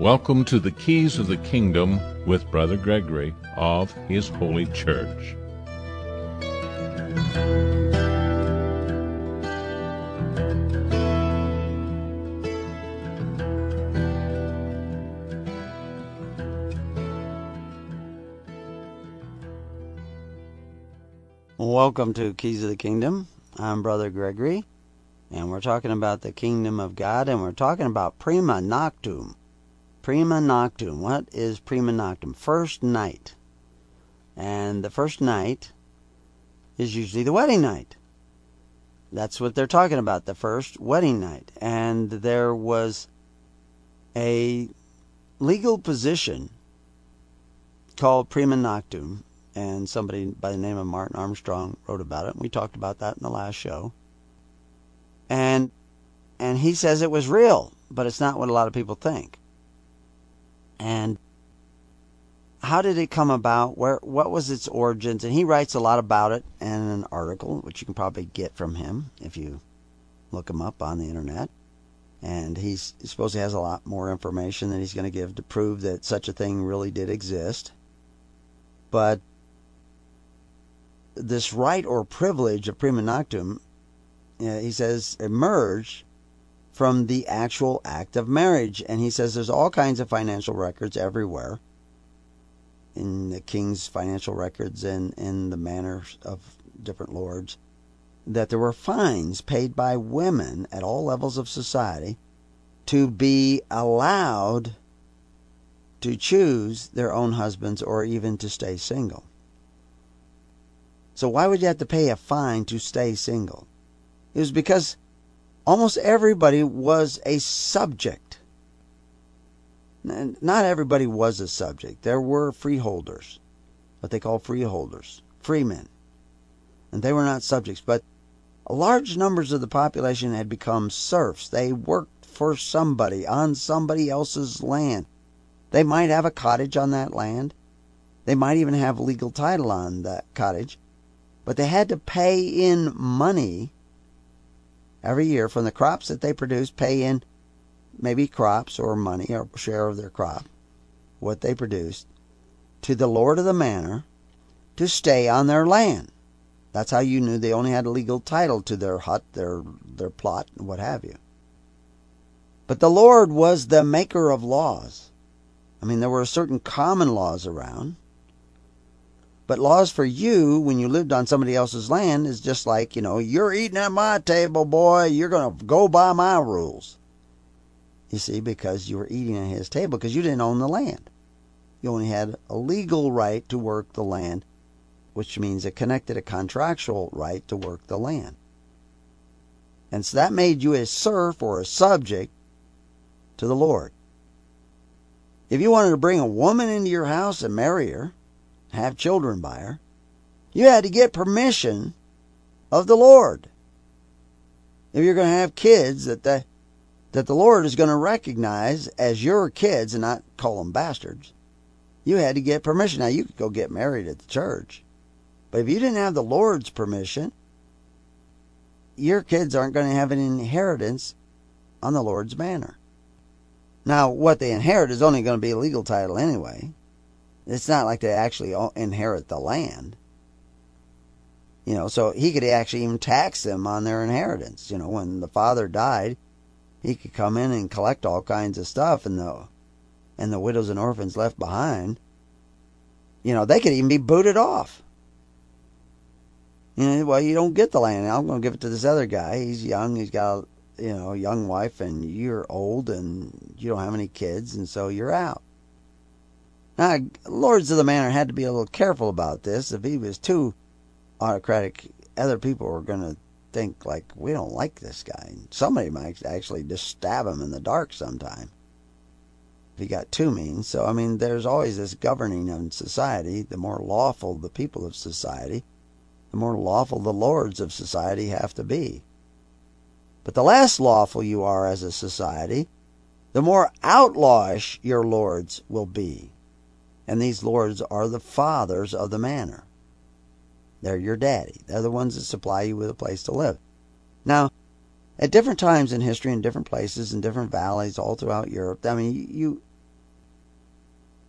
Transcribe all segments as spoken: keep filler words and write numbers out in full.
Welcome to the Keys of the Kingdom with Brother Gregory of His Holy Church. Welcome to Keys of the Kingdom. I'm Brother Gregory, and we're talking about the Kingdom of God, and we're talking about Prima Noctum. Prima Noctum. What is Prima Noctum? First night. And the first night is usually the wedding night. That's what they're talking about, the first wedding night. And there was a legal position called Prima Noctum, and somebody by the name of Martin Armstrong wrote about it. We talked about that in the last show. And and he says it was real, but it's not what a lot of people think. And how did it come about? Where what was its origins? And he writes a lot about it in an article, which you can probably get from him if you look him up on the internet. And he's, he supposedly has a lot more information that he's going to give to prove that such a thing really did exist. But this right or privilege of Prima Noctum, uh, he says, emerged from the actual act of marriage. And he says there's all kinds of financial records everywhere, in the king's financial records and in the manors of different lords, that there were fines paid by women at all levels of society to be allowed to choose their own husbands or even to stay single. So why would you have to pay a fine to stay single? It was because almost everybody was a subject. Not everybody was a subject. There were freeholders, what they call freeholders, freemen. And they were not subjects. But large numbers of the population had become serfs. They worked for somebody on somebody else's land. They might have a cottage on that land. They might even have legal title on that cottage. But they had to pay in money every year from the crops that they produced, pay in maybe crops or money or share of their crop, what they produced, to the lord of the manor to stay on their land. That's how you knew they only had a legal title to their hut, their, their plot, and what have you. But the Lord was the maker of laws. I mean, there were certain common laws around. But laws for you, when you lived on somebody else's land, is just like, you know, you're eating at my table, boy. You're going to go by my rules. You see, because you were eating at his table, because you didn't own the land. You only had a legal right to work the land, which means it connected a contractual right to work the land. And so that made you a serf or a subject to the Lord. If you wanted to bring a woman into your house and marry her, have children by her, you had to get permission of the Lord. If you're going to have kids that the, that the Lord is going to recognize as your kids and not call them bastards, you had to get permission. Now, you could go get married at the church, but if you didn't have the Lord's permission, your kids aren't going to have an inheritance on the Lord's manor. Now, what they inherit is only going to be a legal title anyway. It's not like they actually inherit the land. You know, so he could actually even tax them on their inheritance. You know, when the father died, he could come in and collect all kinds of stuff, and the, and the widows and orphans left behind, you know, they could even be booted off. You know, well, you don't get the land. I'm going to give it to this other guy. He's young. He's got, you know, a young wife, and you're old, and you don't have any kids, and so you're out. Now, lords of the manor had to be a little careful about this. If he was too autocratic, other people were going to think, like, we don't like this guy. Somebody might actually just stab him in the dark sometime if he got too mean. So, I mean, there's always this governing of society. The more lawful the people of society, the more lawful the lords of society have to be. But the less lawful you are as a society, the more outlawish your lords will be. And these lords are the fathers of the manor. They're your daddy. They're the ones that supply you with a place to live. Now, at different times in history, in different places, in different valleys, all throughout Europe, I mean, you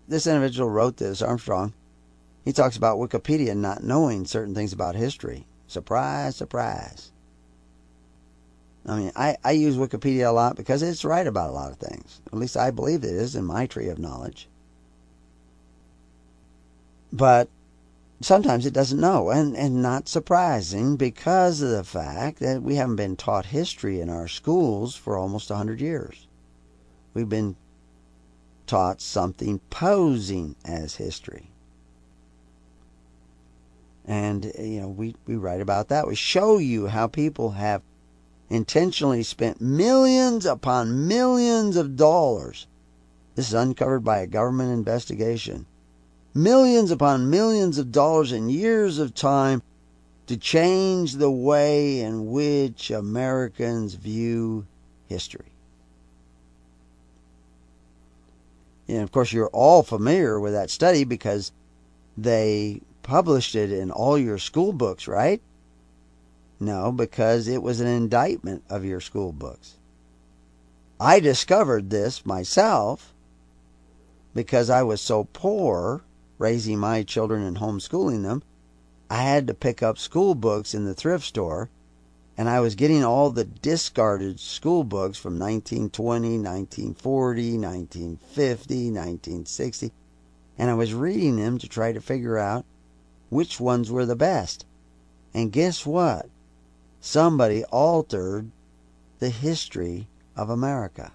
this individual wrote this, Armstrong, he talks about Wikipedia not knowing certain things about history. Surprise, surprise. I mean, I, I use Wikipedia a lot because it's right about a lot of things. At least I believe it is in my tree of knowledge. But sometimes it doesn't know, and, and not surprising because of the fact that we haven't been taught history in our schools for almost one hundred years. We've been taught something posing as history. And, you know, we, we write about that. We show you how people have intentionally spent millions upon millions of dollars. This is uncovered by a government investigation. Millions upon millions of dollars and years of time to change the way in which Americans view history. And of course, you're all familiar with that study because they published it in all your school books, right? No, because it was an indictment of your school books. I discovered this myself because I was so poor raising my children and homeschooling them. I had to pick up school books in the thrift store, and I was getting all the discarded school books from nineteen twenty, nineteen forty, nineteen fifty, nineteen sixty, and I was reading them to try to figure out which ones were the best. And guess what? Somebody altered the history of America.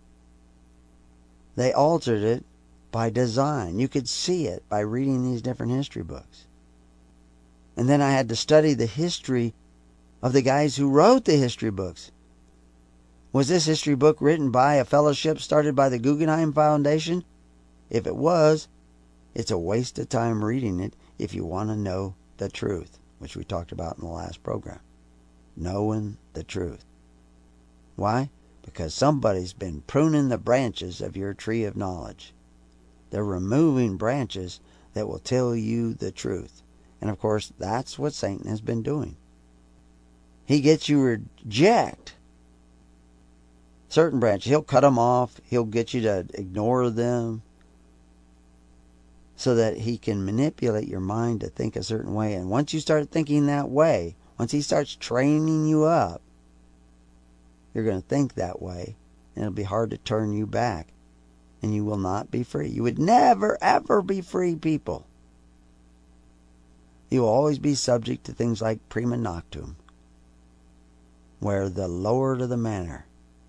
They altered it by design. You could see it by reading these different history books. And then I had to study the history of the guys who wrote the history books. Was this history book written by a fellowship started by the Guggenheim Foundation? If it was, it's a waste of time reading it if you want to know the truth, which we talked about in the last program. Knowing the truth. Why? Because somebody's been pruning the branches of your tree of knowledge. They're removing branches that will tell you the truth. And of course, that's what Satan has been doing. He gets you to reject certain branches. He'll cut them off. He'll get you to ignore them so that he can manipulate your mind to think a certain way. And once you start thinking that way, once he starts training you up, you're going to think that way, and it'll be hard to turn you back, and you will not be free. You would never, ever be free, people. You will always be subject to things like prima noctum, where the lord of the manor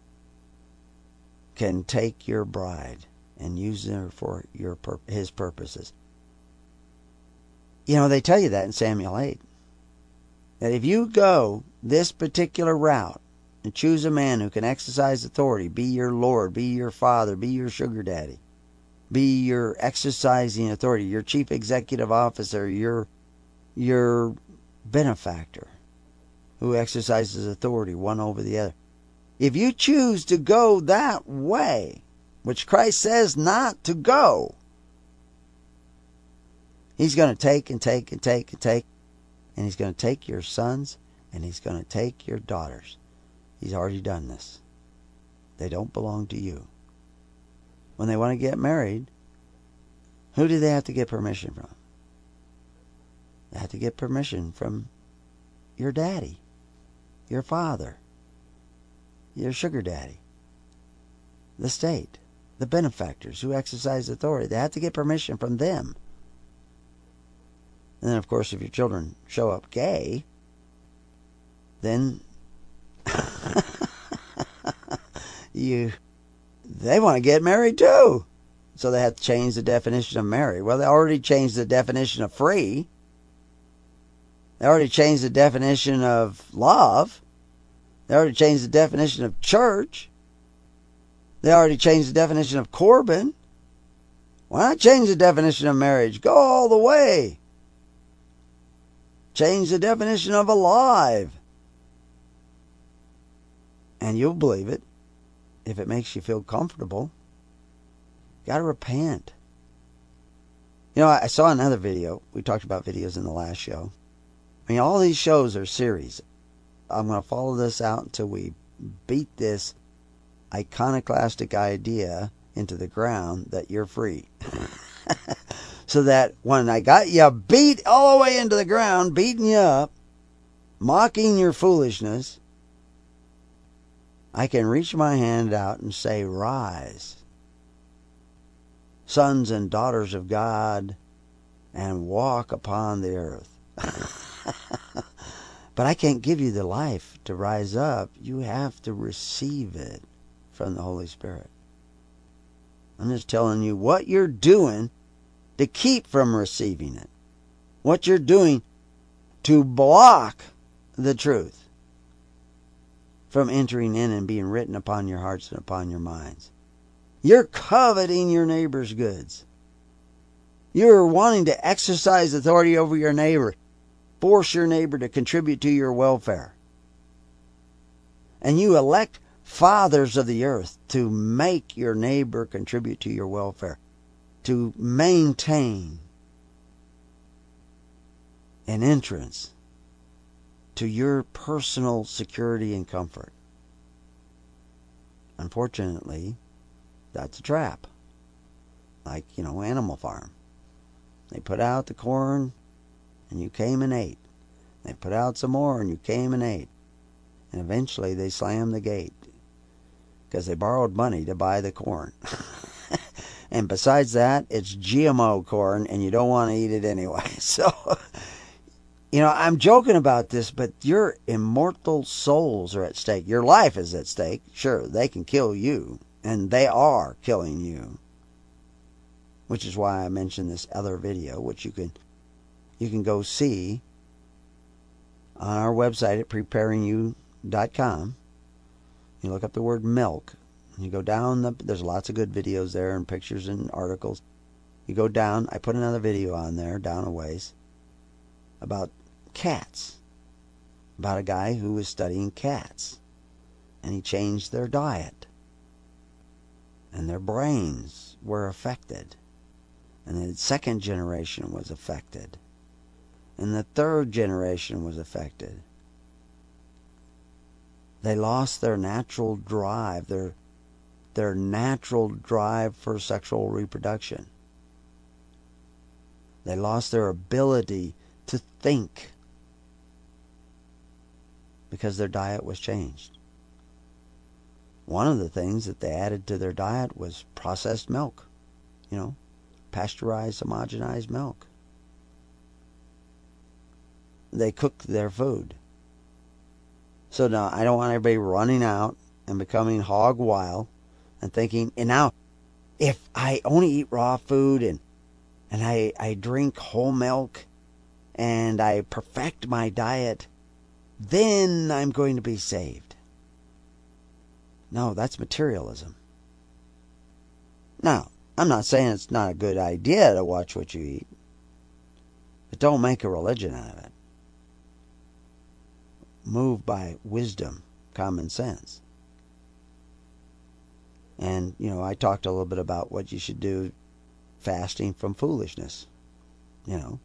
can take your bride and use her for your his purposes. You know, they tell you that in Samuel eight. That if you go this particular route and choose a man who can exercise authority, be your lord, be your father, be your sugar daddy, be your exercising authority, your chief executive officer, your, your benefactor who exercises authority one over the other. If you choose to go that way, which Christ says not to go, he's going to take and take and take and take, and he's going to take your sons and he's going to take your daughters. He's already done this. They don't belong to you. When they want to get married, who do they have to get permission from? They have to get permission from your daddy, your father, your sugar daddy, the state, the benefactors who exercise authority. They have to get permission from them. And then, of course, if your children show up gay, then you they want to get married too. So they have to change the definition of married. Well, they already changed the definition of free. They already changed the definition of love. They already changed the definition of church. They already changed the definition of Corbin. Why not change the definition of marriage? Go all the way. Change the definition of alive. And you'll believe it if it makes you feel comfortable. You got to repent. You know, I saw another video. We talked about videos in the last show. I mean, all these shows are series. I'm going to follow this out until we beat this iconoclastic idea into the ground that you're free. So that when I got you beat all the way into the ground, beating you up, mocking your foolishness, I can reach my hand out and say, rise, sons and daughters of God, and walk upon the earth. But I can't give you the life to rise up. You have to receive it from the Holy Spirit. I'm just telling you what you're doing to keep from receiving it. What you're doing to block the truth from entering in and being written upon your hearts and upon your minds. You're coveting your neighbor's goods. You're wanting to exercise authority over your neighbor. Force your neighbor to contribute to your welfare. And you elect fathers of the earth to make your neighbor contribute to your welfare. To maintain an entrance to your personal security and comfort. Unfortunately, that's a trap. Like, you know, Animal Farm. They put out the corn and you came and ate. They put out some more and you came and ate. And eventually they slammed the gate because they borrowed money to buy the corn. And besides that, it's G M O corn and you don't want to eat it anyway. So, you know, I'm joking about this, but your immortal souls are at stake. Your life is at stake. Sure, they can kill you, and they are killing you. Which is why I mentioned this other video, which you can you can go see on our website at preparing you dot com. You look up the word milk. You go down, the, there's lots of good videos there and pictures and articles. You go down, I put another video on there, down a ways, about cats. About a guy who was studying cats. And he changed their diet. And their brains were affected. And the second generation was affected. And the third generation was affected. They lost their natural drive, their their natural drive for sexual reproduction. They lost their ability to think because their diet was changed. One of the things that they added to their diet was processed milk, you know, pasteurized, homogenized milk. They cooked their food. So now I don't want everybody running out and becoming hog wild and thinking, and now if I only eat raw food and and I, I drink whole milk and I perfect my diet, then I'm going to be saved. No, that's materialism. Now, I'm not saying it's not a good idea to watch what you eat, but don't make a religion out of it. Move by wisdom, common sense. And, you know, I talked a little bit about what you should do fasting from foolishness. You know,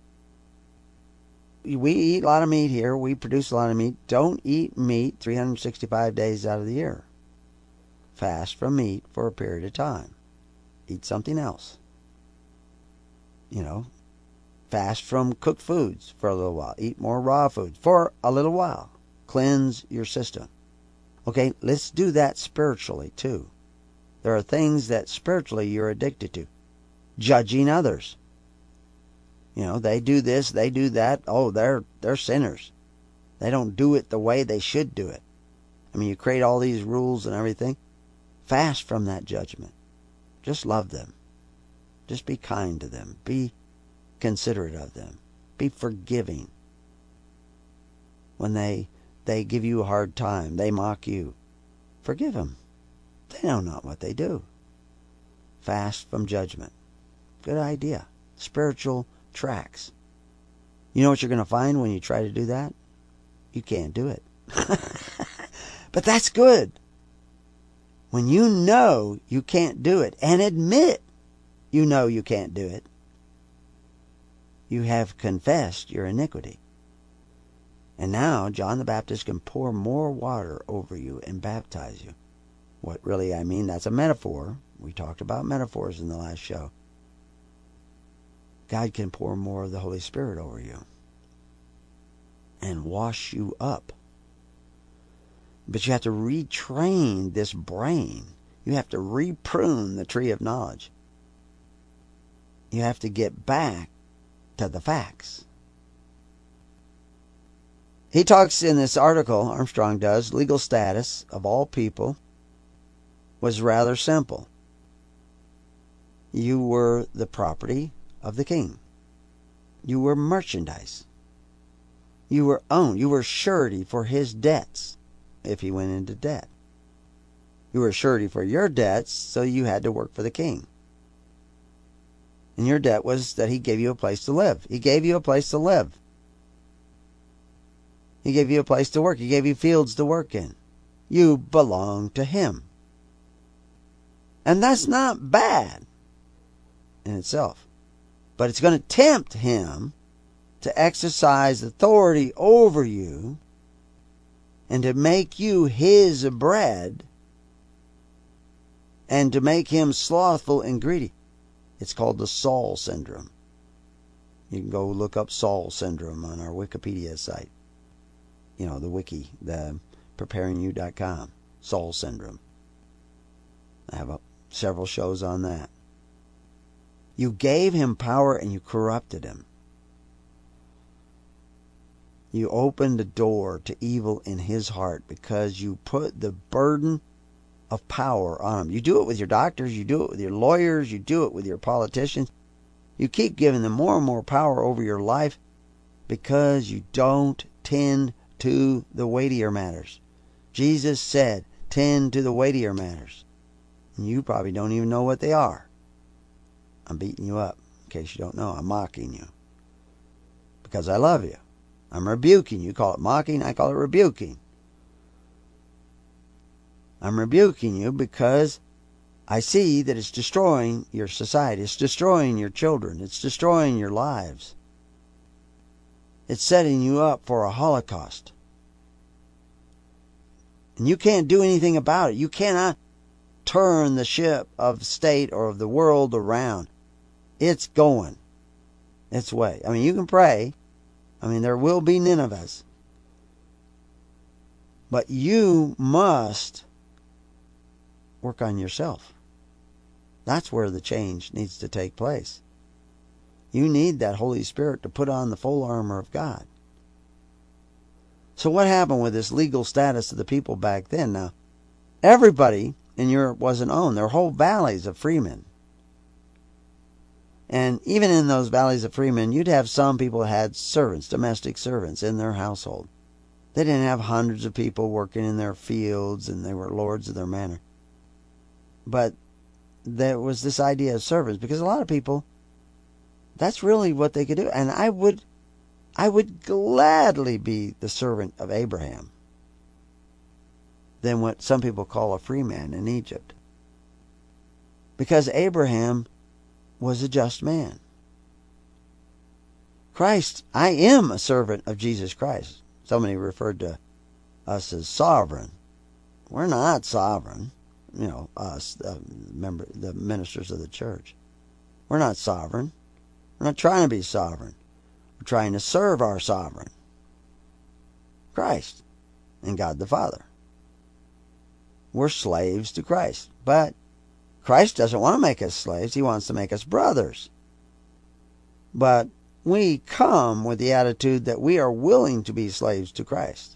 we eat a lot of meat here. We produce a lot of meat. Don't eat meat three hundred sixty-five days out of the year. Fast from meat for a period of time. Eat something else. You know, fast from cooked foods for a little while. Eat more raw foods for a little while. Cleanse your system. Okay, let's do that spiritually too. There are things that spiritually you're addicted to. Judging others. You know, they do this, they do that. Oh, they're they're sinners. They don't do it the way they should do it. I mean, you create all these rules and everything. Fast from that judgment. Just love them. Just be kind to them. Be considerate of them. Be forgiving. When they they give you a hard time, they mock you, forgive them. They know not what they do. Fast from judgment. Good idea. Spiritual tracks. You know what you're going to find when you try to do that? You can't do it. But that's good. When you know you can't do it and admit you know you can't do it, you have confessed your iniquity. And now John the Baptist can pour more water over you and baptize you. What really I mean, that's a metaphor. We talked about metaphors in the last show. God can pour more of the Holy Spirit over you and wash you up. But you have to retrain this brain. You have to reprune the tree of knowledge. You have to get back to the facts. He talks in this article, Armstrong does, legal status of all people was rather simple. You were the property of the king. You were merchandise. You were owned. You were surety for his debts if he went into debt. You were surety for your debts, so you had to work for the king. And your debt was that he gave you a place to live. He gave you a place to live. He gave you a place to work. He gave you fields to work in. You belong to him. And that's not bad in itself. But it's going to tempt him to exercise authority over you and to make you his bread and to make him slothful and greedy. It's called the Saul syndrome. You can go look up Saul syndrome on our Wikipedia site. You know, the wiki, the preparing you dot com, Saul syndrome. I have a, several shows on that. You gave him power and you corrupted him. You opened the door to evil in his heart because you put the burden of power on him. You do it with your doctors, you do it with your lawyers, you do it with your politicians. You keep giving them more and more power over your life because you don't tend to the weightier matters. Jesus said, tend to the weightier matters. And you probably don't even know what they are. I'm beating you up, in case you don't know. I'm mocking you. Because I love you. I'm rebuking you. You call it mocking, I call it rebuking. I'm rebuking you because I see that it's destroying your society. It's destroying your children. It's destroying your lives. It's setting you up for a Holocaust. And you can't do anything about it. You cannot turn the ship of state or of the world around. It's going its way. I mean, you can pray. I mean, there will be Ninevehs. But you must work on yourself. That's where the change needs to take place. You need that Holy Spirit to put on the full armor of God. So what happened with this legal status of the people back then? Now, everybody in Europe wasn't owned. There were whole valleys of freemen. And even in those valleys of freemen, you'd have some people that had servants, domestic servants in their household. They didn't have hundreds of people working in their fields and they were lords of their manor. But there was this idea of servants because a lot of people, that's really what they could do. And I would, I would gladly be the servant of Abraham than what some people call a free man in Egypt. Because Abraham was a just man. Christ, I am a servant of Jesus Christ. Somebody referred to us as sovereign. We're not sovereign. You know, us, the, member, the ministers of the church. We're not sovereign. We're not trying to be sovereign. We're trying to serve our sovereign, Christ and God the Father. We're slaves to Christ. But Christ doesn't want to make us slaves. He wants to make us brothers. But we come with the attitude that we are willing to be slaves to Christ.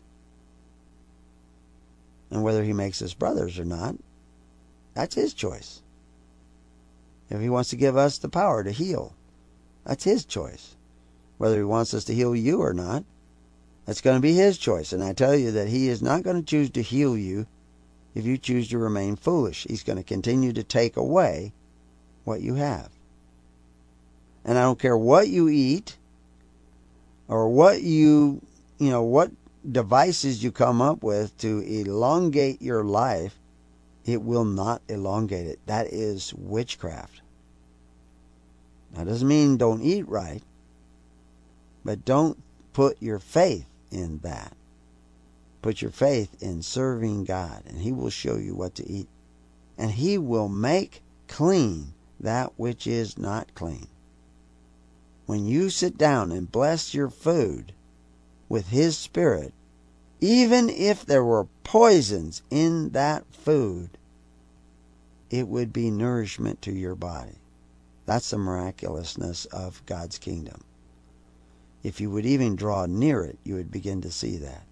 And whether he makes us brothers or not, that's his choice. If he wants to give us the power to heal, that's his choice. Whether he wants us to heal you or not, that's going to be his choice. And I tell you that he is not going to choose to heal you if you choose to remain foolish. He's going to continue to take away what you have. And I don't care what you eat or what you, you know, what devices you come up with to elongate your life, it will not elongate it. That is witchcraft. That doesn't mean don't eat right, but don't put your faith in that. Put your faith in serving God, and he will show you what to eat. And he will make clean that which is not clean. when you sit down and bless your food with His Spirit, even if there were poisons in that food, it would be nourishment to your body. That's the miraculousness of God's kingdom. If you would even draw near it, you would begin to see that.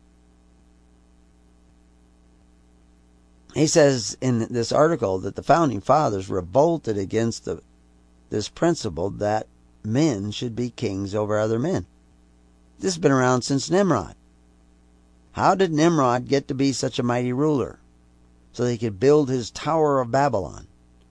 He says in this article that the founding fathers revolted against the, this principle that men should be kings over other men. This has been around since Nimrod. How did Nimrod get to be such a mighty ruler? So that he could build his Tower of Babylon.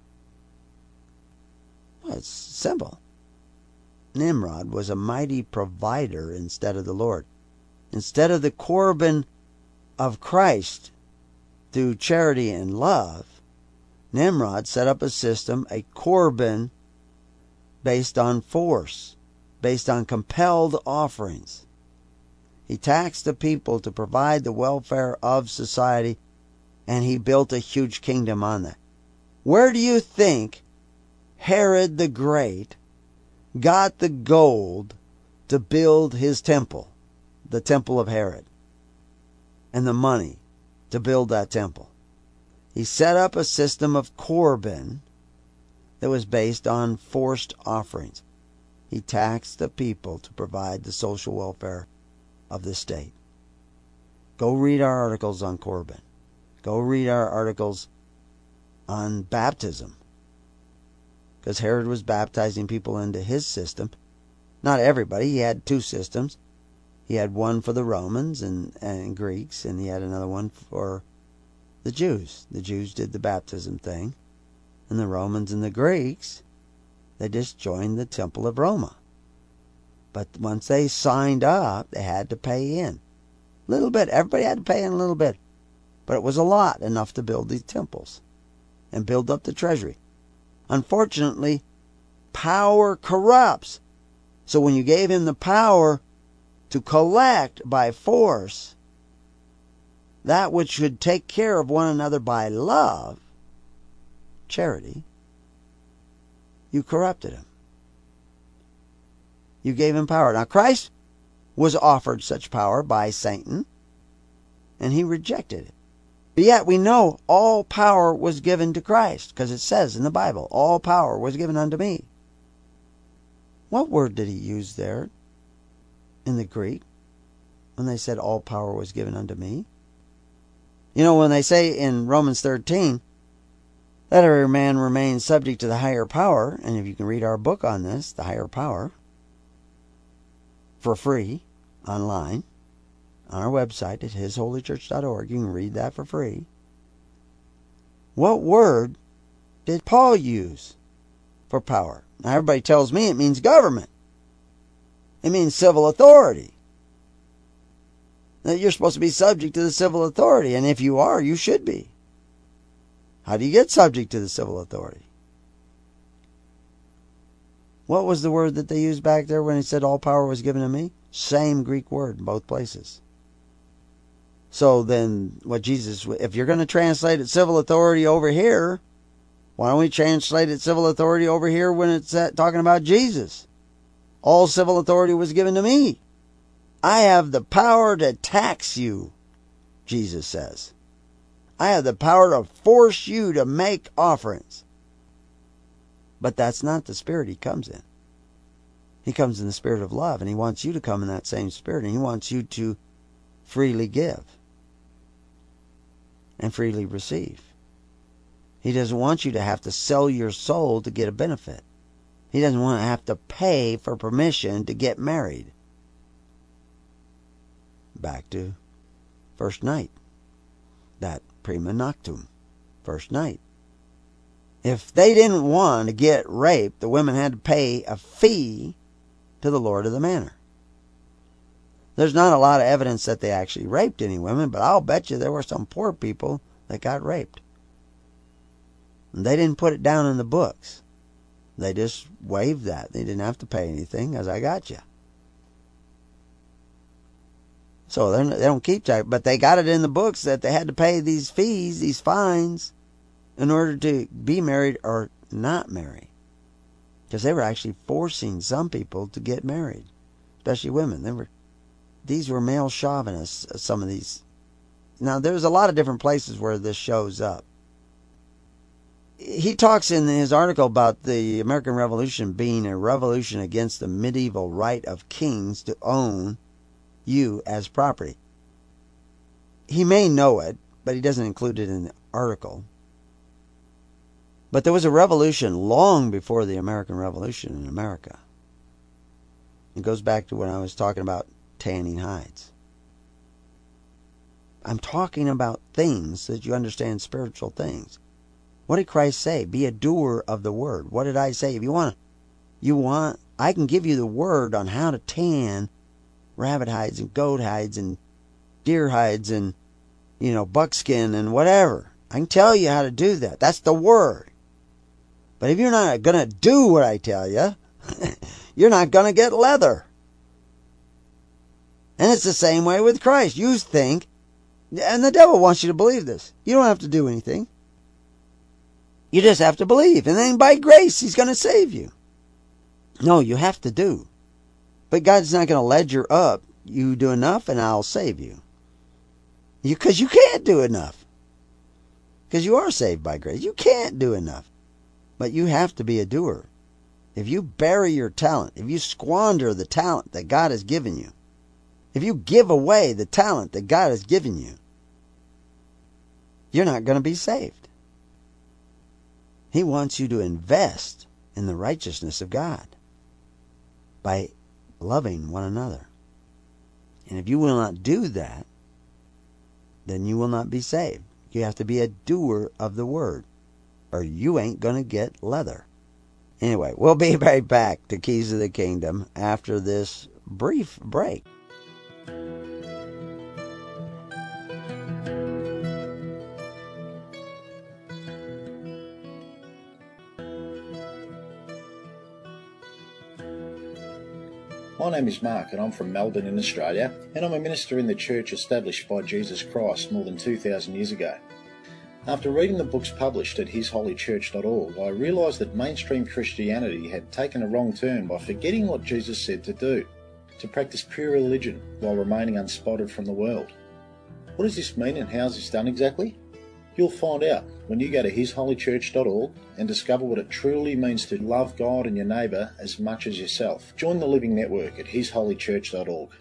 Well, it's simple. Nimrod was a mighty provider instead of the Lord. Instead of the Corban of Christ through charity and love, Nimrod set up a system, a Corban based on force, based on compelled offerings. He taxed the people to provide the welfare of society, and he built a huge kingdom on that. Where do you think Herod the Great got the gold to build his temple, the temple of Herod, and the money to build that temple? He set up a system of Corban that was based on forced offerings. He taxed the people to provide the social welfare of the state. Go read our articles on Corban. Go read our articles on baptism. Because Herod was baptizing people into his system. Not everybody. He had two systems. He had one for the Romans and, and Greeks, and he had another one for the Jews. The Jews did the baptism thing. And the Romans and the Greeks, they just joined the Temple of Roma. But once they signed up, they had to pay in. A little bit. Everybody had to pay in a little bit. But it was a lot, enough to build these temples and build up the treasury. Unfortunately, power corrupts. So when you gave him the power to collect by force that which should take care of one another by love, charity, you corrupted him. You gave him power. Now, Christ was offered such power by Satan, and he rejected it. But yet we know all power was given to Christ, because it says in the Bible, all power was given unto me. What word did he use there in the Greek when they said all power was given unto me? You know, when they say in Romans thirteen, let every man remain subject to the higher power, and if you can read our book on this, The Higher Power, for free, online, on our website at his holy church dot org. You can read that for free. What word did Paul use for power? Now, everybody tells me it means government. It means civil authority. That you're supposed to be subject to the civil authority, and if you are, you should be. How do you get subject to the civil authority? What was the word that they used back there when he said all power was given to me? Same Greek word in both places. So then, what Jesus, if you're going to translate it civil authority over here, why don't we translate it civil authority over here when it's uh, talking about Jesus? All civil authority was given to me. I have the power to tax you, Jesus says. I have the power to force you to make offerings. But that's not the spirit he comes in. He comes in the spirit of love, and he wants you to come in that same spirit, and he wants you to freely give and freely receive. He doesn't want you to have to sell your soul to get a benefit. He doesn't want to have to pay for permission to get married. Back to first night. That prima noctum. First night. If they didn't want to get raped, the women had to pay a fee to the lord of the manor. There's not a lot of evidence that they actually raped any women, but I'll bet you there were some poor people that got raped. And they didn't put it down in the books. They just waived that. They didn't have to pay anything, as I got you. So they don't keep track, but they got it in the books that they had to pay these fees, these fines, in order to be married or not marry. because they were actually forcing some people to get married, especially women. They were, these were male chauvinists, some of these. Now, there's a lot of different places where this shows up. He talks in his article about the American Revolution being a revolution against the medieval right of kings to own you as property. He may know it, but he doesn't include it in the article. But there was a revolution long before the American Revolution in America. It goes back to when I was talking about tanning hides. I'm talking about things so that you understand spiritual things. What did Christ say? Be a doer of the word. What did I say? If you want, you want, I can give you the word on how to tan rabbit hides and goat hides and deer hides and, you know, buckskin and whatever. I can tell you how to do that. That's the word. But if you're not going to do what I tell you, you're not going to get leather. And it's the same way with Christ. You think, and the devil wants you to believe this. You don't have to do anything. You just have to believe. And then by grace, he's going to save you. No, you have to do. But God's not going to ledger up. You do enough and I'll save you. Because you, you can't do enough. Because you are saved by grace. You can't do enough. But you have to be a doer. If you bury your talent, if you squander the talent that God has given you, if you give away the talent that God has given you, you're not going to be saved. He wants you to invest in the righteousness of God by loving one another. And if you will not do that, then you will not be saved. You have to be a doer of the word, or you ain't going to get leather. Anyway, we'll be right back to Keys of the Kingdom after this brief break. My name is Mark and I'm from Melbourne in Australia, and I'm a minister in the church established by Jesus Christ more than two thousand years ago. After reading the books published at his holy church dot org, I realised that mainstream Christianity had taken a wrong turn by forgetting what Jesus said to do, to practice pure religion while remaining unspotted from the world. What does this mean and how is this done exactly? You'll find out when you go to his holy church dot org and discover what it truly means to love God and your neighbour as much as yourself. Join the Living Network at his holy church dot org.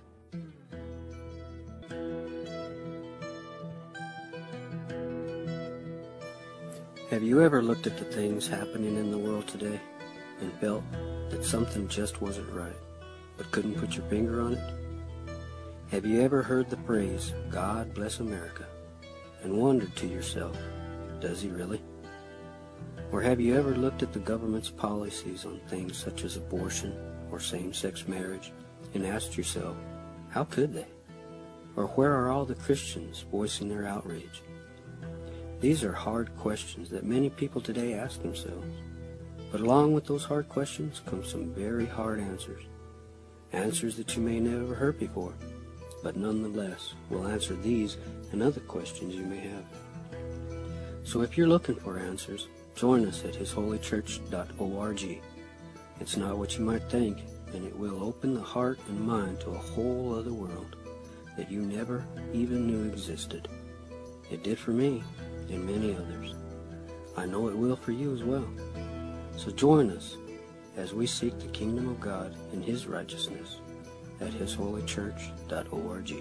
Have you ever looked at the things happening in the world today and felt that something just wasn't right, but couldn't put your finger on it? Have you ever heard the phrase, God bless America, and wondered to yourself, does he really? Or have you ever looked at the government's policies on things such as abortion or same-sex marriage and asked yourself, how could they? Or where are all the Christians voicing their outrage? These are hard questions that many people today ask themselves. But along with those hard questions come some very hard answers. Answers that you may never heard before, but nonetheless will answer these and other questions you may have. So if you're looking for answers, join us at his holy church dot org. It's not what you might think, and it will open the heart and mind to a whole other world that you never even knew existed. It did for me and many others. I know it will for you as well. So join us as we seek the kingdom of God and his righteousness at his holy church dot org.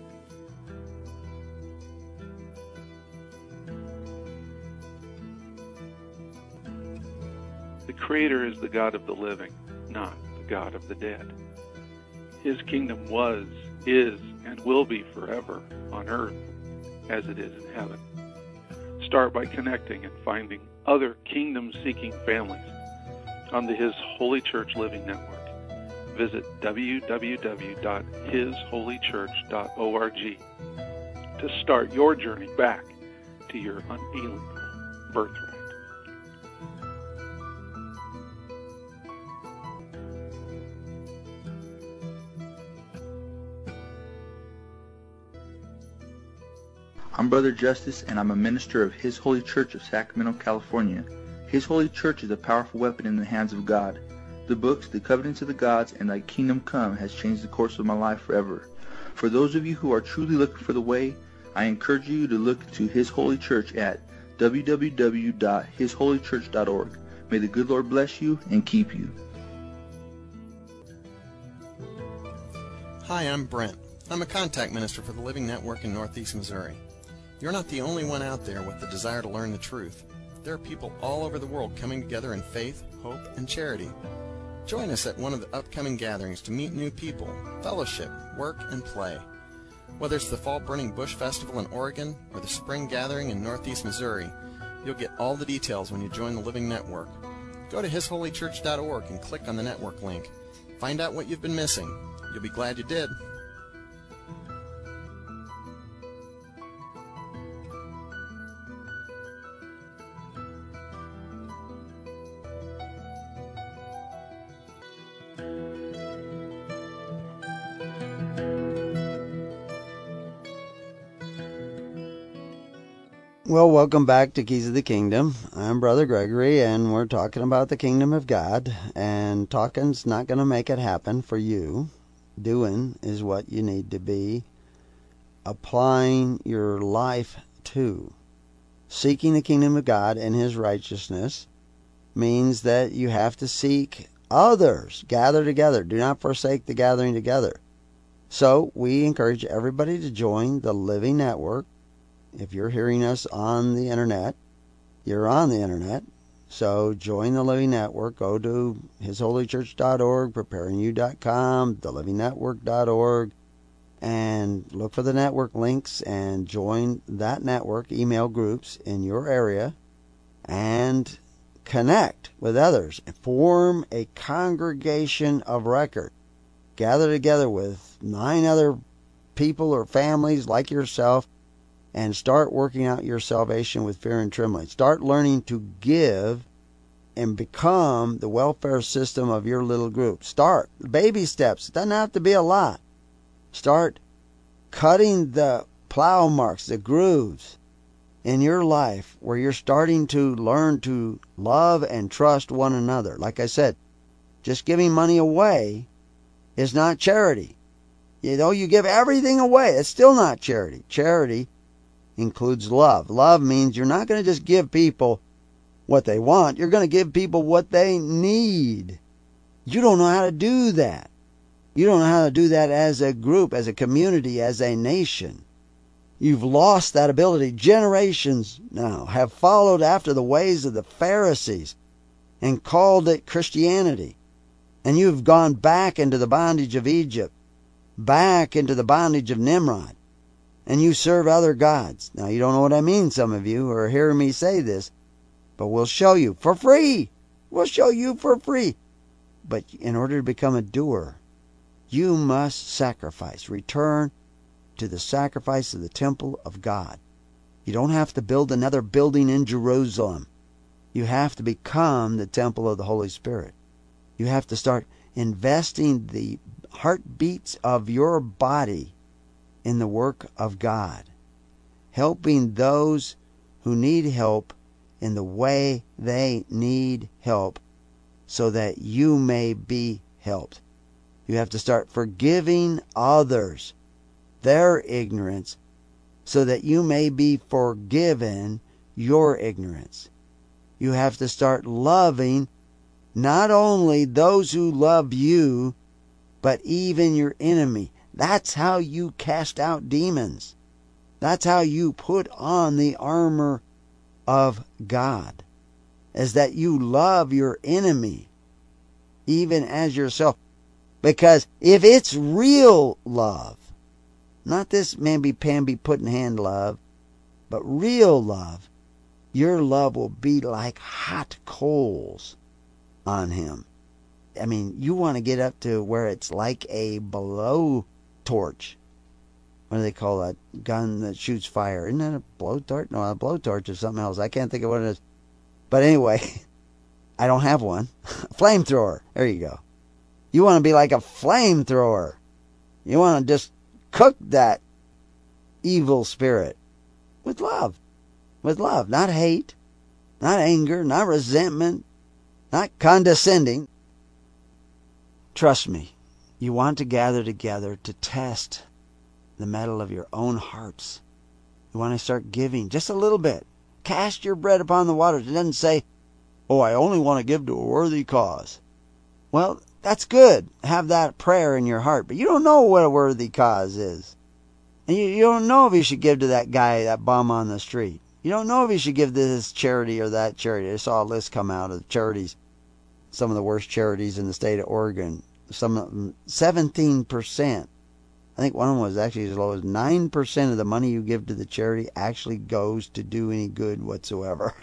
The Creator is the God of the living, not the God of the dead. His kingdom was, is, and will be forever on earth as it is in heaven. Start by connecting and finding other kingdom-seeking families on the His Holy Church Living Network. Visit w w w dot his holy church dot org to start your journey back to your unalienable birthright. I'm Brother Justice, and I'm a minister of His Holy Church of Sacramento, California. His Holy Church is a powerful weapon in the hands of God. The books, The Covenants of the Gods, and Thy Kingdom Come has changed the course of my life forever. For those of you who are truly looking for the way, I encourage you to look to His Holy Church at w w w dot his holy church dot org. May the good Lord bless you and keep you. Hi, I'm Brent. I'm a contact minister for the Living Network in Northeast Missouri. You're not the only one out there with the desire to learn the truth. There are people all over the world coming together in faith, hope, and charity. Join us at one of the upcoming gatherings to meet new people, fellowship, work, and play. Whether it's the Fall Burning Bush Festival in Oregon or the Spring Gathering in Northeast Missouri, you'll get all the details when you join the Living Network. Go to his holy church dot org and click on the network link. Find out what you've been missing. You'll be glad you did. Well, welcome back to Keys of the Kingdom. I'm Brother Gregory, and we're talking about the Kingdom of God. And talking's not going to make it happen for you. Doing is what you need to be applying your life to. Seeking the Kingdom of God and His righteousness means that you have to seek others. Gather together. Do not forsake the gathering together. So we encourage everybody to join the Living Network. If you're hearing us on the internet, you're on the internet. So join the Living Network. Go to his holy church dot org, preparing you dot com, the living network dot org, and look for the network links and join that network, email groups in your area, and connect with others. Form a congregation of record. Gather together with nine other people or families like yourself, and start working out your salvation with fear and trembling. Start learning to give and become the welfare system of your little group. Start. Baby steps. It doesn't have to be a lot. Start cutting the plow marks, the grooves in your life where you're starting to learn to love and trust one another. Like I said, just giving money away is not charity. You know, you give everything away. It's still not charity. Charity includes love. Love means you're not going to just give people what they want. You're going to give people what they need. You don't know how to do that. You don't know how to do that as a group, as a community, as a nation. You've lost that ability. Generations now have followed after the ways of the Pharisees and called it Christianity. And you've gone back into the bondage of Egypt, back into the bondage of Nimrod. And you serve other gods. Now, you don't know what I mean, some of you who are hearing me say this, but we'll show you for free. We'll show you for free. But in order to become a doer, you must sacrifice. Return to the sacrifice of the temple of God. You don't have to build another building in Jerusalem. You have to become the temple of the Holy Spirit. You have to start investing the heartbeats of your body in the work of God, helping those who need help in the way they need help so that you may be helped. You have to start forgiving others their ignorance so that you may be forgiven your ignorance. You have to start loving not only those who love you, but even your enemy. That's how you cast out demons. That's how you put on the armor of God, is that you love your enemy even as yourself. Because if it's real love, not this mamby-pamby put-in-hand love, but real love, your love will be like hot coals on him. I mean, you want to get up to where it's like a blow torch. What do they call that gun that shoots fire? Isn't that a blowtorch? No, a blowtorch is something else. I can't think of what it is. But anyway, I don't have one. Flamethrower. There you go. You want to be like a flamethrower. You want to just cook that evil spirit with love. With love. Not hate. Not anger. Not resentment. Not condescending. Trust me, you want to gather together to test the metal of your own hearts. You want to start giving just a little bit. Cast your bread upon the waters. It doesn't say, oh, I only want to give to a worthy cause. Well, that's good. Have that prayer in your heart. But you don't know what a worthy cause is. And you, you don't know if you should give to that guy, that bum on the street. You don't know if you should give to this charity or that charity. I saw a list come out of charities, some of the worst charities in the state of Oregon. Some of them, seventeen percent. I think one of them was actually as low as nine percent of the money you give to the charity actually goes to do any good whatsoever.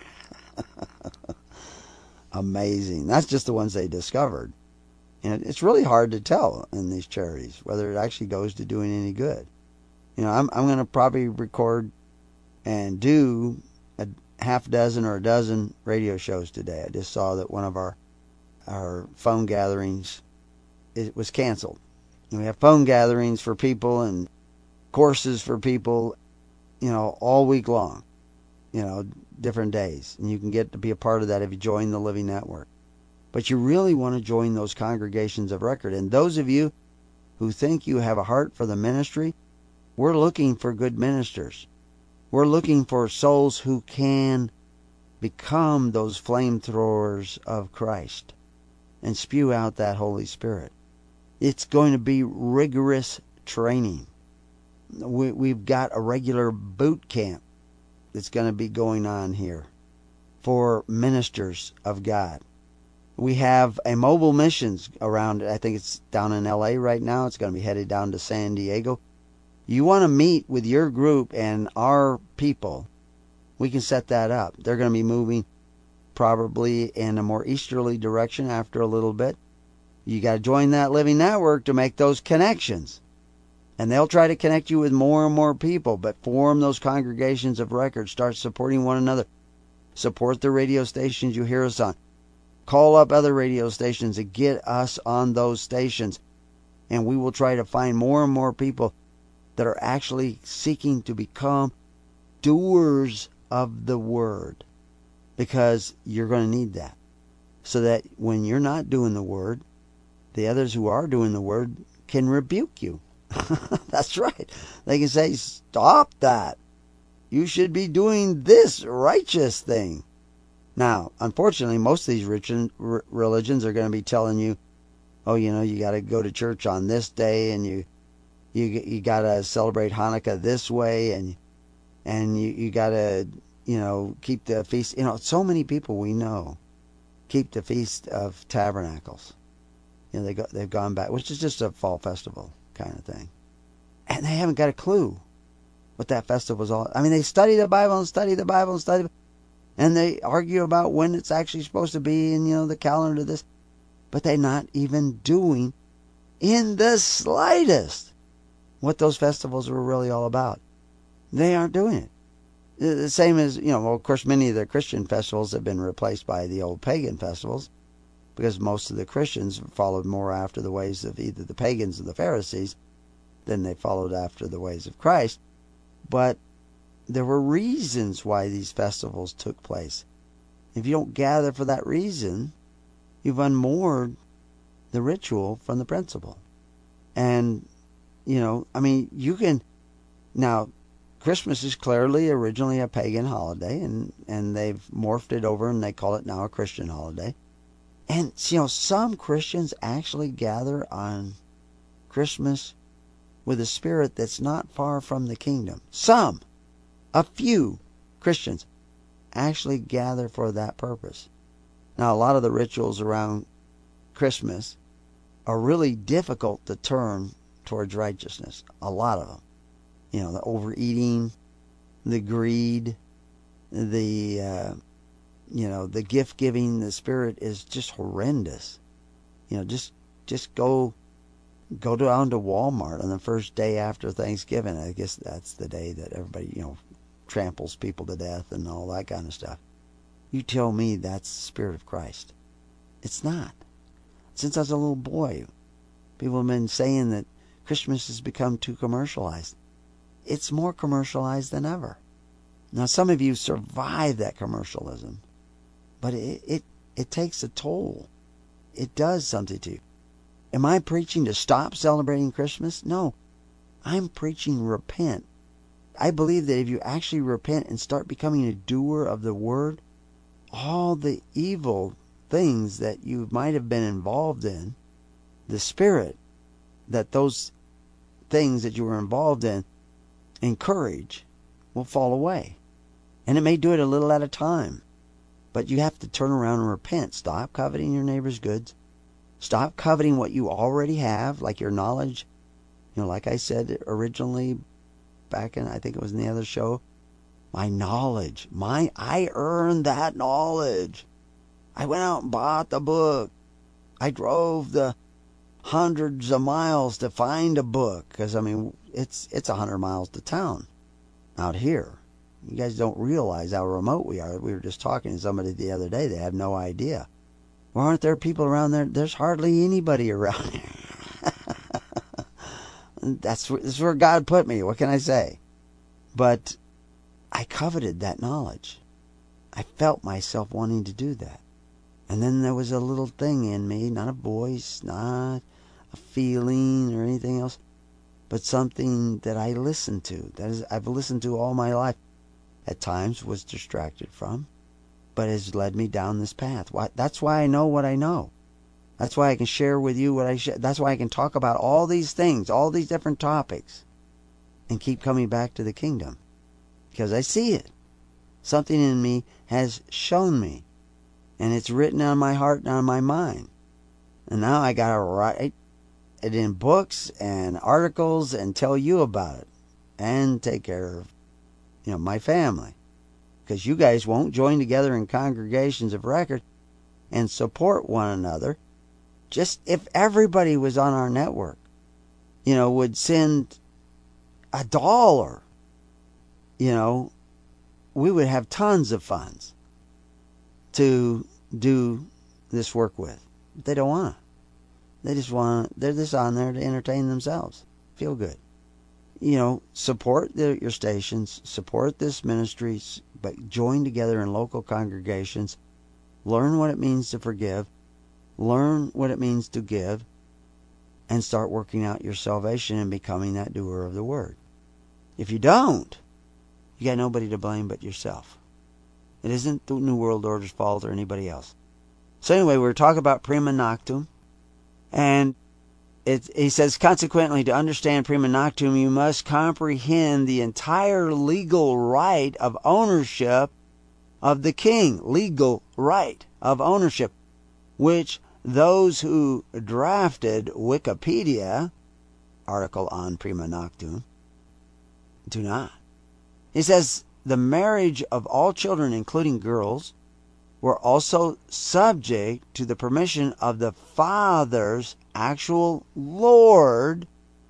Amazing. That's just the ones they discovered. And it's really hard to tell in these charities whether it actually goes to doing any good. You know, I'm I'm going to probably record and do a half dozen or a dozen radio shows today. I just saw that one of our our phone gatherings, it was canceled. And we have phone gatherings for people and courses for people, you know, all week long, you know, different days. And you can get to be a part of that if you join the Living Network. But you really want to join those congregations of record. And those of you who think you have a heart for the ministry, we're looking for good ministers. We're looking for souls who can become those flamethrowers of Christ and spew out that Holy Spirit. It's going to be rigorous training. We, we've got a regular boot camp that's going to be going on here for ministers of God. We have a mobile missions around, I think it's down in L A right now. It's going to be headed down to San Diego. You want to meet with your group and our people, we can set that up. They're going to be moving probably in a more easterly direction after a little bit. You got to join that Living Network to make those connections. And they'll try to connect you with more and more people, but form those congregations of record. Start supporting one another. Support the radio stations you hear us on. Call up other radio stations and get us on those stations. And we will try to find more and more people that are actually seeking to become doers of the Word. Because you're going to need that. So that when you're not doing the Word, the others who are doing the Word can rebuke you. That's right. They can say, stop that. You should be doing this righteous thing. Now, unfortunately, most of these religions are going to be telling you, oh, you know, you got to go to church on this day, and you you you got to celebrate Hanukkah this way, and and you, you got to, you know, keep the feast. You know, so many people we know keep the Feast of Tabernacles. You know, they go, they've gone back, which is just a fall festival kind of thing. And they haven't got a clue what that festival is all. I mean, they study the Bible and study the Bible and study, and they argue about when it's actually supposed to be, and, you know, the calendar, this. But they're not even doing in the slightest what those festivals were really all about. They aren't doing it. The same as, you know, well, of course, many of the Christian festivals have been replaced by the old pagan festivals, because most of the Christians followed more after the ways of either the pagans or the Pharisees than they followed after the ways of Christ. But there were reasons why these festivals took place. If you don't gather for that reason, you've unmoored the ritual from the principle. And, you know, I mean, you can... Now, Christmas is clearly originally a pagan holiday, and, and they've morphed it over, and they call it now a Christian holiday. And, you know, some Christians actually gather on Christmas with a spirit that's not far from the kingdom. Some, a few Christians actually gather for that purpose. Now, a lot of the rituals around Christmas are really difficult to turn towards righteousness. A lot of them. You know, the overeating, the greed, the... Uh, You know, the gift giving, the spirit is just horrendous. You know, just just go go down to Walmart on the first day after Thanksgiving. I guess that's the day that everybody, you know, tramples people to death and all that kind of stuff. You tell me that's the Spirit of Christ. It's not. Since I was a little boy, people have been saying that Christmas has become too commercialized. It's more commercialized than ever. Now, some of you survive that commercialism. But it, it it takes a toll. It does something to you. Am I preaching to stop celebrating Christmas? No. I'm preaching repent. I believe that if you actually repent and start becoming a doer of the word, all the evil things that you might have been involved in, the spirit that those things that you were involved in encourage will fall away. And it may do it a little at a time. But you have to turn around and repent. Stop coveting your neighbor's goods. Stop coveting what you already have, like your knowledge. You know, like I said originally, back in, I think it was in the other show, my knowledge. My, I earned that knowledge. I went out and bought the book. I drove the hundreds of miles to find a book. Because, I mean, it's it's a hundred miles to town out here. You guys don't realize how remote we are. We were just talking to somebody the other day. They have no idea. Well, aren't there people around there? There's hardly anybody around here. That's, that's where God put me. What can I say? But I coveted that knowledge. I felt myself wanting to do that. And then there was a little thing in me, not a voice, not a feeling or anything else, but something that I listened to. That is, I've listened to all my life. At times was distracted from, but has led me down this path. Why, that's why I know what I know. That's why I can share with you what I share. That's why I can talk about all these things, all these different topics, and keep coming back to the kingdom. Because I see it. Something in me has shown me. And it's written on my heart and on my mind. And now I got to write it in books and articles and tell you about it. And take care of, you know, my family. Because you guys won't join together in congregations of record and support one another. Just if everybody was on our network, you know, would send a dollar, you know, we would have tons of funds to do this work with. But they don't want to. They just want, they're just on there to entertain themselves. Feel good. You know, support the, your stations, support this ministry, but join together in local congregations. Learn what it means to forgive. Learn what it means to give. And start working out your salvation and becoming that doer of the word. If you don't, you got nobody to blame but yourself. It isn't the New World Order's fault or anybody else. So anyway, we're talking about prima noctum. And it, he says, consequently, to understand prima noctum, you must comprehend the entire legal right of ownership of the king. Legal right of ownership, which those who drafted Wikipedia, article on prima noctum, do not. He says, the marriage of all children, including girls, were also subject to the permission of the father's actual Lord.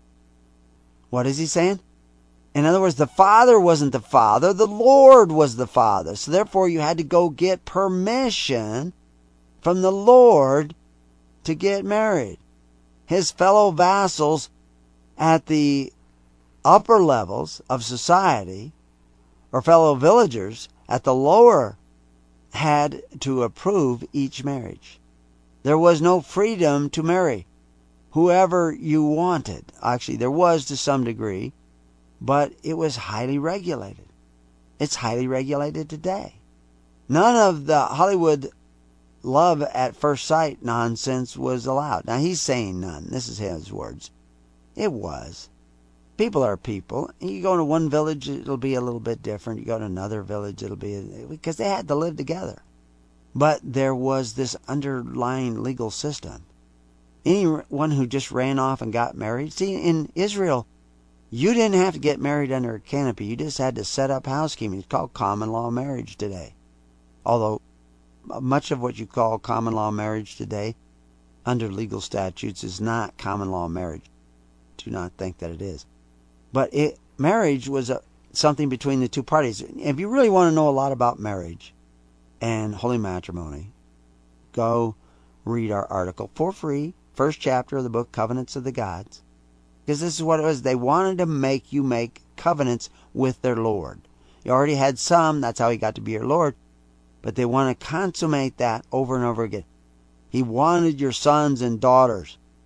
What is he saying? In other words, the father wasn't the father, the Lord was the father. So therefore you had to go get permission from the Lord to get married. His fellow vassals at the upper levels of society, or fellow villagers at the lower, had to approve each marriage. There was no freedom to marry whoever you wanted. Actually, there was to some degree, but it was highly regulated. It's highly regulated today. None of the Hollywood love at first sight nonsense was allowed. Now, he's saying none. This is his words. It was. People are people. You go to one village, it'll be a little bit different. You go to another village, it'll be... because they had to live together. But there was this underlying legal system. Anyone who just ran off and got married... See, in Israel, you didn't have to get married under a canopy. You just had to set up housekeeping. It's called common law marriage today. Although, much of what you call common law marriage today, under legal statutes, is not common law marriage. Do not think that it is. But it, marriage was a, something between the two parties. If you really want to know a lot about marriage and holy matrimony, go read our article for free, first chapter of the book, Covenants of the Gods. Because this is what it was. They wanted to make you make covenants with their Lord. You already had some, that's how he got to be your Lord. But they want to consummate that over and over again. He wanted your sons and daughters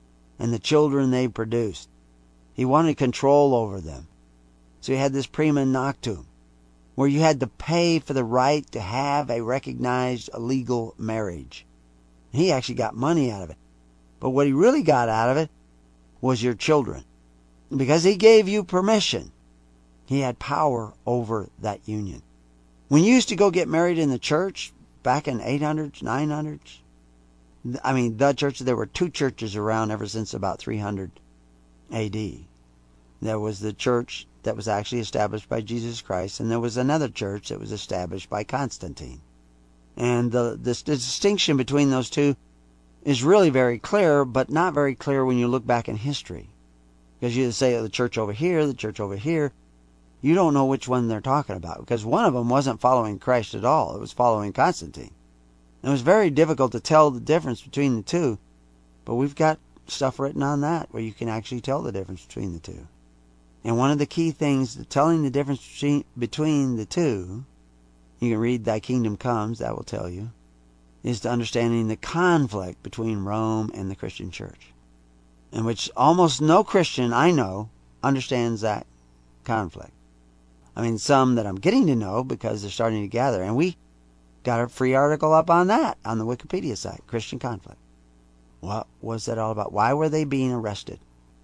and the children they produced. He wanted control over them. So he had this prima noctum, where you had to pay for the right to have a recognized legal marriage. He actually got money out of it. But what he really got out of it was your children. Because he gave you permission, he had power over that union. When you used to go get married in the church, back in eight hundreds, nine hundreds, I mean, the church, there were two churches around ever since about three hundred A D. There was the church that was actually established by Jesus Christ, and there was another church that was established by Constantine. And the, the, the distinction between those two is really very clear, but not very clear when you look back in history. Because you say the church over here, the church over here, you don't know which one they're talking about, because one of them wasn't following Christ at all. It was following Constantine. It was very difficult to tell the difference between the two, but we've got stuff written on that where you can actually tell the difference between the two. And one of the key things to telling the difference between, between the two, you can read Thy Kingdom Comes, that will tell you, is to understanding the conflict between Rome and the Christian church, in which almost no Christian I know understands that conflict. I mean, some that I'm getting to know because they're starting to gather, and we got a free article up on that on the Wikipedia site, Christian conflict. What was that all about? Why were they being arrested?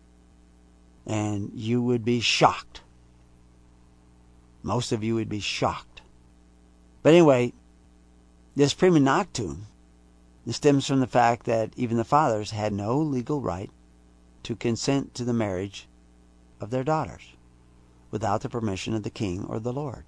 And you would be shocked. Most of you would be shocked. But anyway, this prima noctum stems from the fact that even the fathers had no legal right to consent to the marriage of their daughters without the permission of the king or the Lord.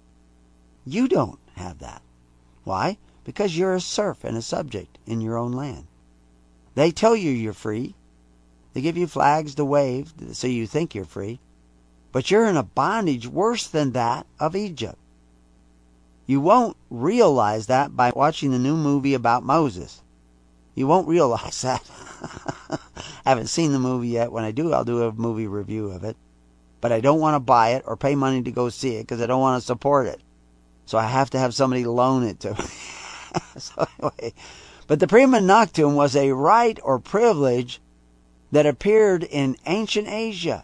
You don't have that. Why? Because you're a serf and a subject in your own land. They tell you you're free. They give you flags to wave so you think you're free. But you're in a bondage worse than that of Egypt. You won't realize that by watching the new movie about Moses. You won't realize that. I haven't seen the movie yet. When I do, I'll do a movie review of it. But I don't want to buy it or pay money to go see it because I don't want to support it. So I have to have somebody loan it to me. So anyway, but the prima noctum was a right or privilege that appeared in ancient Asia.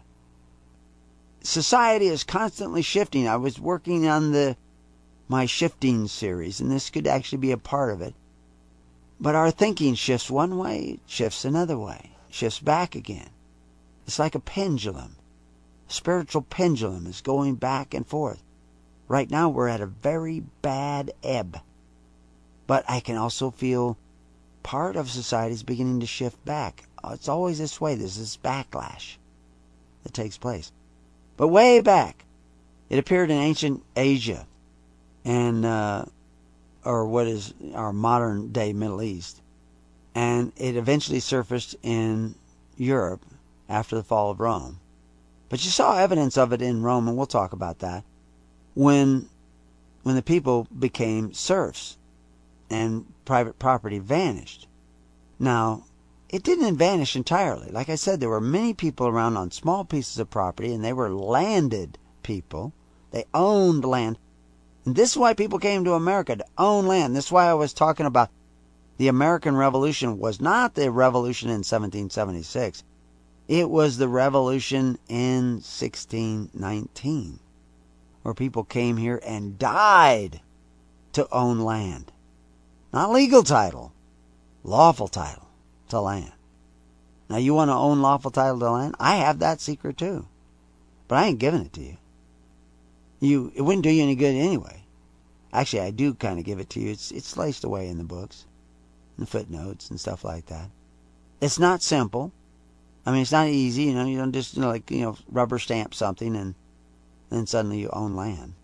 Society is constantly shifting. I was working on the my shifting series, and this could actually be a part of it. But our thinking shifts one way, shifts another way, shifts back again. It's like a pendulum. A spiritual pendulum is going back and forth. Right now we're at a very bad ebb. But I can also feel part of society is beginning to shift back. It's always this way. There's this backlash that takes place. But way back, it appeared in ancient Asia, and uh, or what is our modern day Middle East, and it eventually surfaced in Europe after the fall of Rome. But you saw evidence of it in Rome, and we'll talk about that, when when the people became serfs and private property vanished. Now, it didn't vanish entirely. Like I said, there were many people around on small pieces of property, and they were landed people. They owned land. And this is why people came to America, to own land. This is why I was talking about the American Revolution was not the revolution in seventeen seventy-six. It was the revolution in sixteen nineteen, where people came here and died to own land. Not legal title, lawful title to land. Now, you want to own lawful title to land? I have that secret too. But I ain't giving it to you. You, it wouldn't do you any good anyway. Actually, I do kind of give it to you. It's, it's laced away in the books, and footnotes and stuff like that. It's not simple. I mean, it's not easy. You know, you don't just, you know, like, you know, rubber stamp something and then suddenly you own land.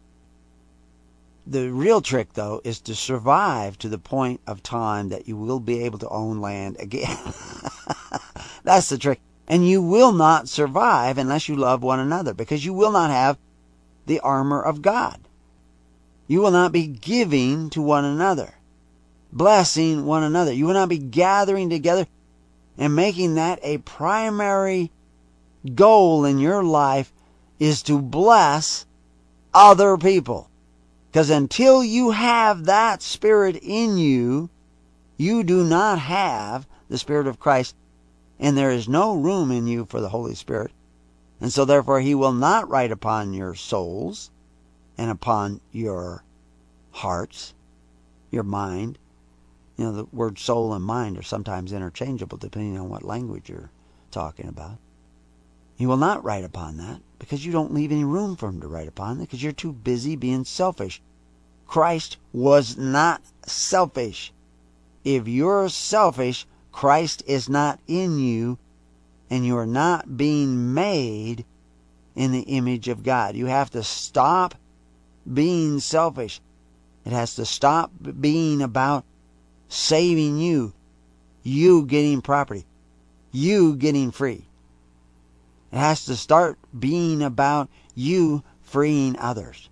The real trick, though, is to survive to the point of time that you will be able to own land again. That's the trick. And you will not survive unless you love one another, because you will not have the armor of God. You will not be giving to one another, blessing one another. You will not be gathering together and making that a primary goal in your life is to bless other people. Because until you have that spirit in you, you do not have the Spirit of Christ. and there is no room in you for the Holy Spirit. And so therefore he will not write upon your souls and upon your hearts, your mind. You know, the word soul and mind are sometimes interchangeable depending on what language you're talking about. He will not write upon that because you don't leave any room for him to write upon it because you're too busy being selfish. Christ was not selfish. If you're selfish, Christ is not in you, and you are not being made in the image of God. You have to stop being selfish. It has to stop being about saving you, you getting property, you getting free. It has to start being about you freeing others.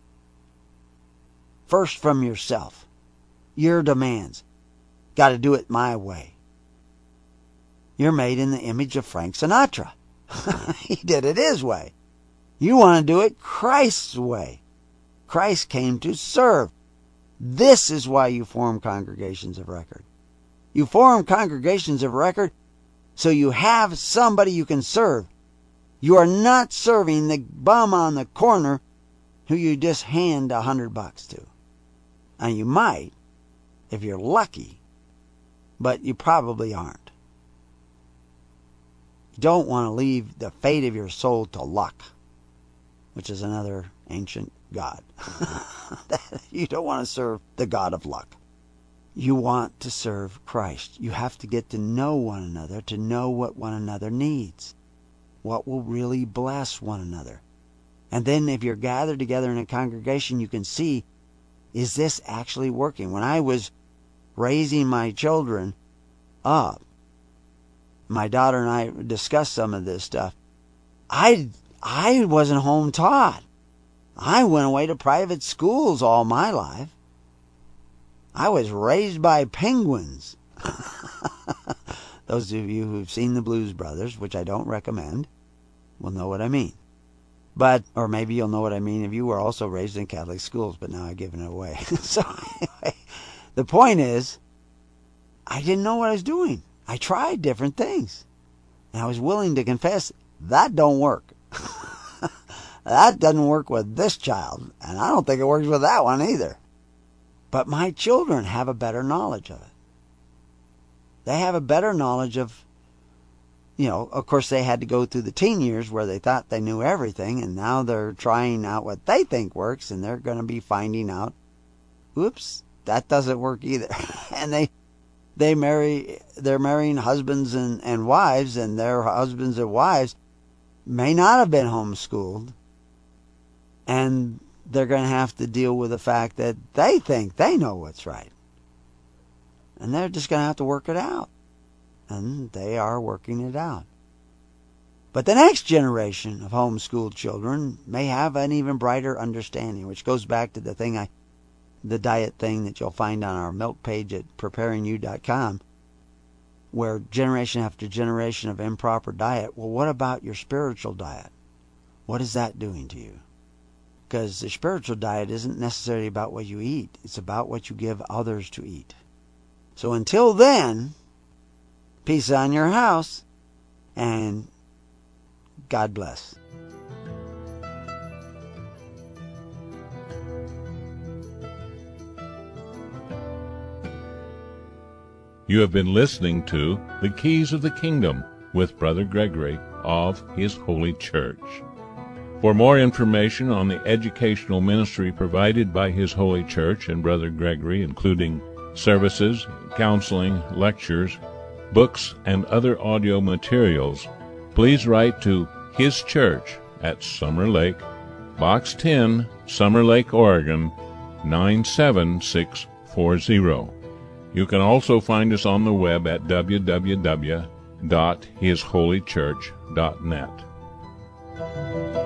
First from yourself, your demands. Got to do it my way. You're made in the image of Frank Sinatra. He did it his way. You want to do it Christ's way. Christ came to serve. This is why you form congregations of record. You form congregations of record so you have somebody you can serve. You are not serving the bum on the corner who you just hand a hundred bucks to. And you might, if you're lucky, but you probably aren't. You don't want to leave the fate of your soul to luck, which is another ancient god. You don't want to serve the god of luck. You want to serve Christ. You have to get to know one another, to know what one another needs, what will really bless one another. And then if you're gathered together in a congregation, you can see, is this actually working? When I was raising my children up, my daughter and I discussed some of this stuff. I, I wasn't home taught. I went away to private schools all my life. I was raised by penguins. Those of you who've seen the Blues Brothers, which I don't recommend, will know what I mean. But, or maybe you'll know what I mean if you were also raised in Catholic schools, but now I've given it away. So anyway, the point is, I didn't know what I was doing. I tried different things. And I was willing to confess, that don't work. That doesn't work with this child, and I don't think it works with that one either. But my children have a better knowledge of it. They have a better knowledge of, you know, of course they had to go through the teen years where they thought they knew everything, and now they're trying out what they think works, and they're going to be finding out, oops, that doesn't work either. And they they marry, they're marrying husbands and, and wives, and their husbands and wives may not have been homeschooled, and they're going to have to deal with the fact that they think they know what's right. And they're just going to have to work it out. And they are working it out. But the next generation of homeschooled children may have an even brighter understanding, which goes back to the thing I, the diet thing that you'll find on our milk page at preparing you dot com, where generation after generation of improper diet. Well, what about your spiritual diet? What is that doing to you? Because the spiritual diet isn't necessarily about what you eat. It's about what you give others to eat. So until then, peace on your house, and God bless. You have been listening to The Keys of the Kingdom with Brother Gregory of His Holy Church. For more information on the educational ministry provided by His Holy Church and Brother Gregory, including services, counseling, lectures, books, and other audio materials, please write to His Church at Summer Lake, Box ten, Summer Lake, Oregon, nine seven six four zero. You can also find us on the web at w w w dot his holy church dot net.